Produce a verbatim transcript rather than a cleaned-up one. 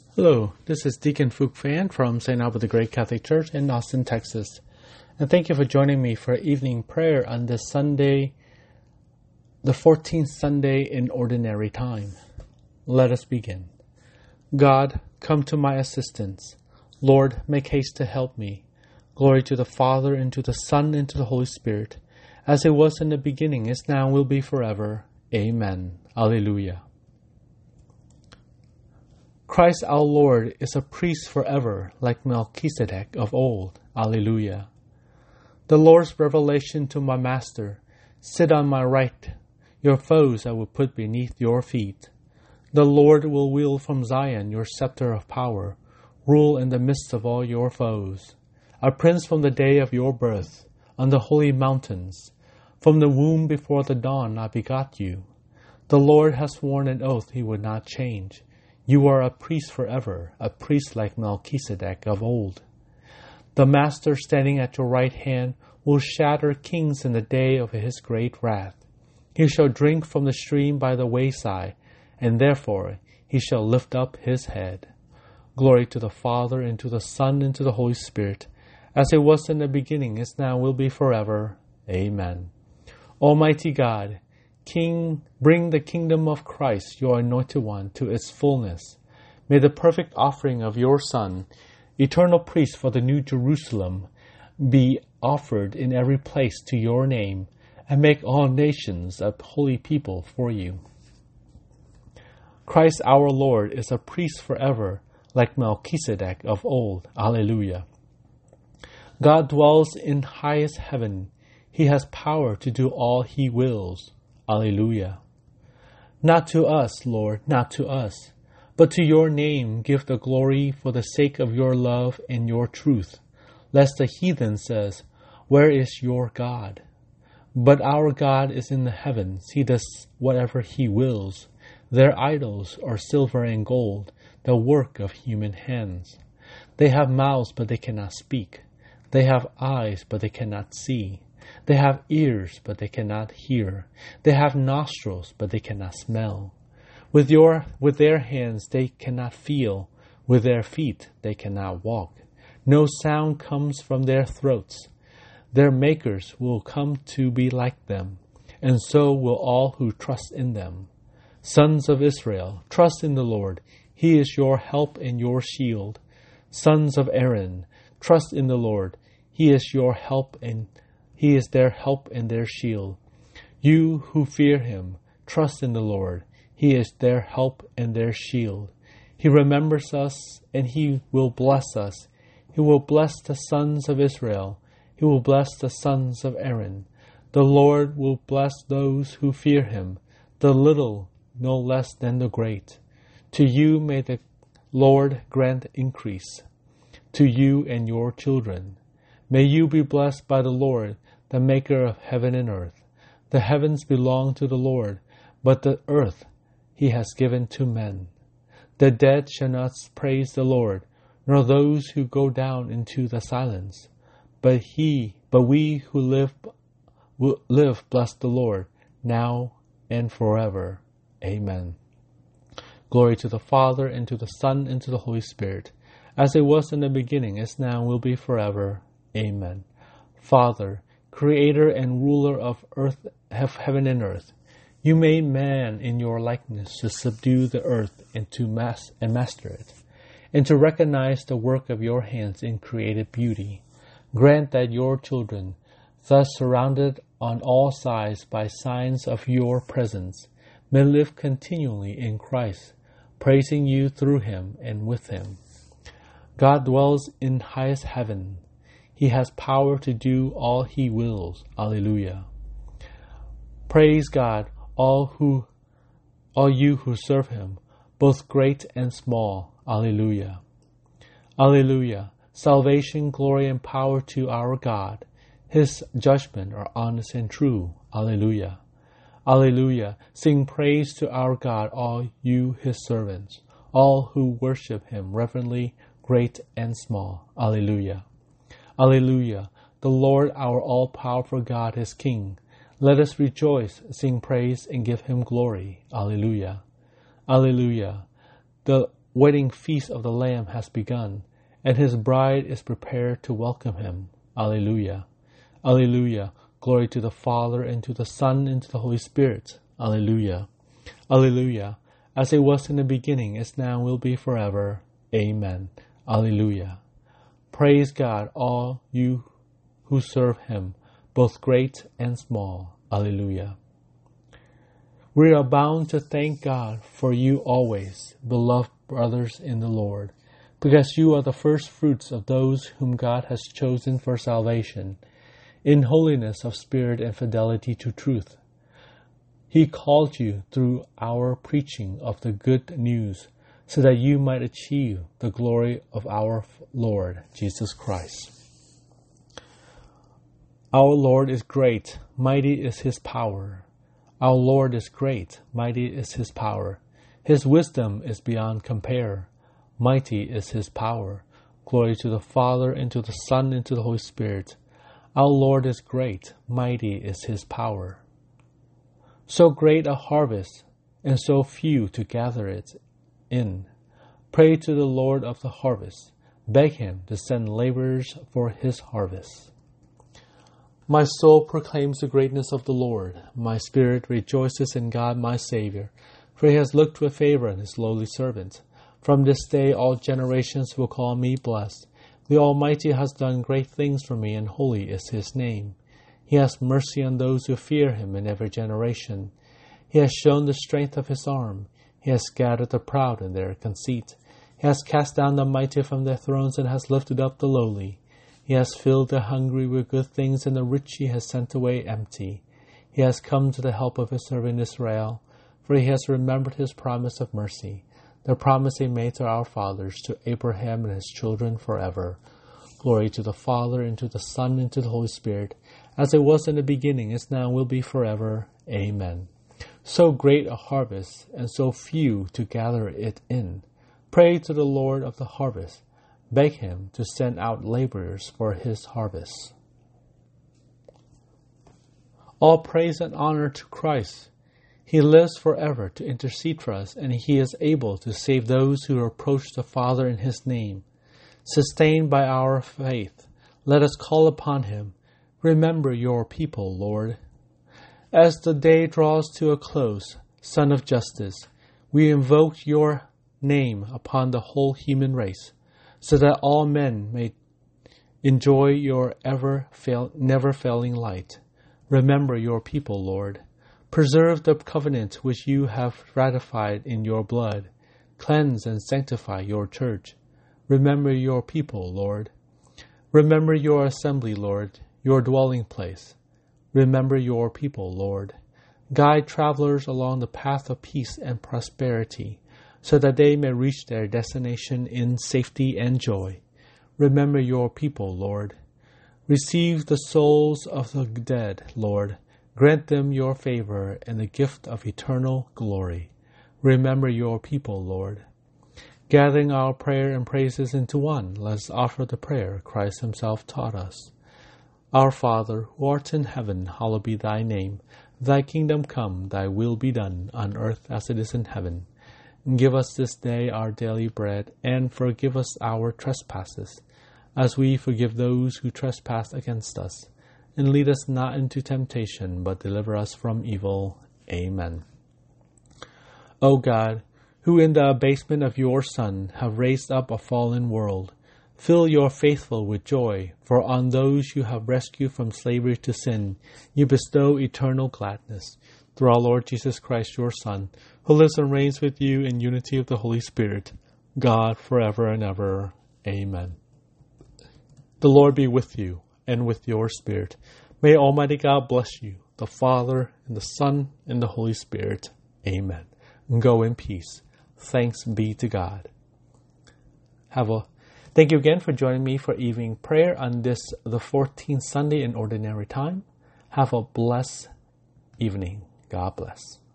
Hello, this is Deacon Phuc Phan from Saint Albert the Great Catholic Church in Austin, Texas. And thank you for joining me for evening prayer on this Sunday, the fourteenth Sunday in Ordinary Time. Let us begin. God, come to my assistance. Lord, make haste to help me. Glory to the Father, and to the Son, and to the Holy Spirit, as it was in the beginning, is now, and will be forever. Amen. Alleluia. Christ our Lord is a priest forever, like Melchizedek of old. Alleluia. The Lord's revelation to my Master, sit on my right, your foes I will put beneath your feet. The Lord will wield from Zion your scepter of power, rule in the midst of all your foes. A prince from the day of your birth, on the holy mountains, from the womb before the dawn I begot you. The Lord has sworn an oath he would not change. You are a priest forever, a priest like Melchizedek of old. The Master standing at your right hand will shatter kings in the day of his great wrath. He shall drink from the stream by the wayside, and therefore he shall lift up his head. Glory to the Father, and to the Son, and to the Holy Spirit, as it was in the beginning, is now, will be forever. Amen. Almighty God, King, bring the kingdom of Christ, your anointed one, to its fullness. May the perfect offering of your Son, eternal priest for the New Jerusalem, be offered in every place to your name, and make all nations a holy people for you. Christ our Lord is a priest forever, like Melchizedek of old. Alleluia. God dwells in highest heaven. He has power to do all he wills. Alleluia. Not to us, Lord, not to us, but to your name give the glory for the sake of your love and your truth, lest the heathen says, where is your God? But our God is in the heavens. He does whatever he wills. Their idols are silver and gold, the work of human hands. They have mouths, but they cannot speak. They have eyes, but they cannot see. They have ears, but they cannot hear. They have nostrils, but they cannot smell. With your, with their hands they cannot feel. With their feet they cannot walk. No sound comes from their throats. Their makers will come to be like them, and so will all who trust in them. Sons of Israel, trust in the Lord. He is your help and your shield. Sons of Aaron, trust in the Lord. He is your help and He is their help and their shield. You who fear him, trust in the Lord. He is their help and their shield. He remembers us, and he will bless us. He will bless the sons of Israel. He will bless the sons of Aaron. The Lord will bless those who fear him, the little no less than the great. To you may the Lord grant increase, to you and your children. May you be blessed by the Lord, the maker of heaven and earth. The heavens belong to the Lord, but the earth he has given to men. The dead shall not praise the Lord, nor those who go down into the silence. But he, but we who live, will live bless the Lord, now and forever. Amen. Glory to the Father, and to the Son, and to the Holy Spirit, as it was in the beginning, is now, and will be forever. Amen. Father, creator and ruler of earth, of heaven and earth, you made man in your likeness to subdue the earth and to mass and master it, and to recognize the work of your hands in created beauty. Grant that your children, thus surrounded on all sides by signs of your presence, may live continually in Christ, praising you through him and with him. God dwells in highest heaven. He has power to do all he wills. Alleluia. Praise God, all who, all you who serve him, both great and small. Alleluia. Alleluia. Salvation, glory, and power to our God. His judgment are honest and true. Alleluia. Alleluia. Sing praise to our God, all you his servants, all who worship him reverently, great and small. Alleluia. Alleluia. The Lord our all-powerful God is King. Let us rejoice, sing praise, and give him glory. Alleluia. Alleluia. The wedding feast of the Lamb has begun, and his bride is prepared to welcome him. Alleluia. Alleluia. Glory to the Father, and to the Son, and to the Holy Spirit. Alleluia. Alleluia. As it was in the beginning, is now, will be forever. Amen. Alleluia. Praise God, all you who serve him, both great and small. Alleluia. We are bound to thank God for you always, beloved brothers in the Lord, because you are the first fruits of those whom God has chosen for salvation, in holiness of spirit and fidelity to truth. He called you through our preaching of the good news, so that you might achieve the glory of our Lord Jesus Christ. Our Lord is great, mighty is his power. Our Lord is great, mighty is his power. His wisdom is beyond compare. Mighty is his power. Glory to the Father, and to the Son, and to the Holy Spirit. Our Lord is great, mighty is his power. So great a harvest, and so few to gather it in. Pray to the Lord of the harvest. Beg him to send laborers for his harvest. My soul proclaims the greatness of the Lord. My spirit rejoices in God my Savior, for he has looked with favor on his lowly servant. From this day all generations will call me blessed. The Almighty has done great things for me, and holy is his name. He has mercy on those who fear him in every generation. He has shown the strength of his arm. He has scattered the proud in their conceit. He has cast down the mighty from their thrones, and has lifted up the lowly. He has filled the hungry with good things, and the rich he has sent away empty. He has come to the help of his servant Israel, for he has remembered his promise of mercy, the promise he made to our fathers, to Abraham and his children forever. Glory to the Father, and to the Son, and to the Holy Spirit, as it was in the beginning, is now, and will be forever. Amen. So great a harvest, and so few to gather it in. Pray to the Lord of the harvest. Beg him to send out laborers for his harvest. All praise and honor to Christ. He lives forever to intercede for us, and he is able to save those who approach the Father in his name. Sustained by our faith, let us call upon him. Remember your people, Lord. As the day draws to a close, Son of Justice, we invoke your name upon the whole human race, so that all men may enjoy your ever fail, never failing light. Remember your people, Lord. Preserve the covenant which you have ratified in your blood. Cleanse and sanctify your church. Remember your people, Lord. Remember your assembly, Lord, your dwelling place. Remember your people, Lord. Guide travelers along the path of peace and prosperity, so that they may reach their destination in safety and joy. Remember your people, Lord. Receive the souls of the dead, Lord. Grant them your favor and the gift of eternal glory. Remember your people, Lord. Gathering our prayer and praises into one, let us offer the prayer Christ himself taught us. Our Father, who art in heaven, hallowed be thy name. Thy kingdom come, thy will be done, on earth as it is in heaven. Give us this day our daily bread, and forgive us our trespasses, as we forgive those who trespass against us. And lead us not into temptation, but deliver us from evil. Amen. O God, who in the abasement of your Son have raised up a fallen world, fill your faithful with joy, for on those you have rescued from slavery to sin, you bestow eternal gladness. Through our Lord Jesus Christ, your Son, who lives and reigns with you in unity of the Holy Spirit, God, forever and ever. Amen. The Lord be with you, and with your spirit. May Almighty God bless you, the Father, and the Son, and the Holy Spirit. Amen. And go in peace. Thanks be to God. Have a Thank you again for joining me for evening prayer on this, the fourteenth Sunday in Ordinary Time. Have a blessed evening. God bless.